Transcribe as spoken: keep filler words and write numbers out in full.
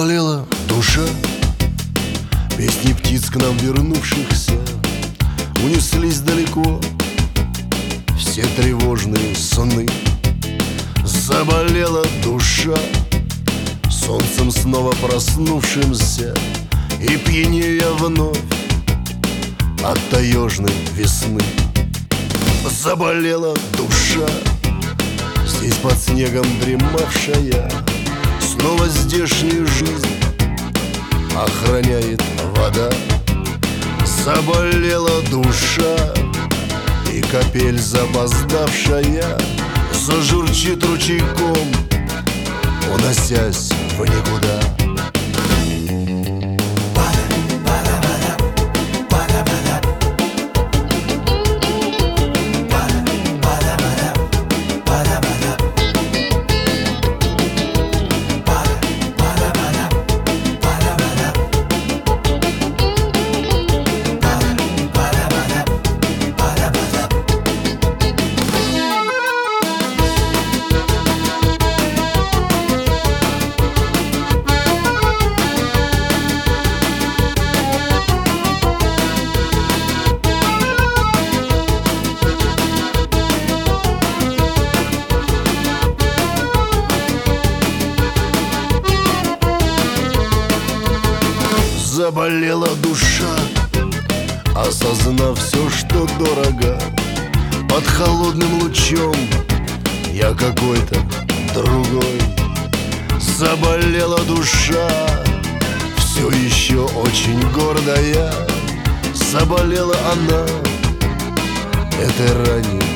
Заболела душа, песни птиц к нам вернувшихся унеслись далеко все тревожные сны. Заболела душа, солнцем снова проснувшимся и пьянея вновь от таежной весны. Заболела душа, здесь под снегом дремавшая, снова здешнюю жизнь охраняет вода. Заболела душа, и капель запоздавшая зажурчит ручейком, уносясь в никуда. Заболела душа, осознав все, что дорого. Под холодным лучом я какой-то другой. Заболела душа, все еще очень гордая. Заболела она этой ранней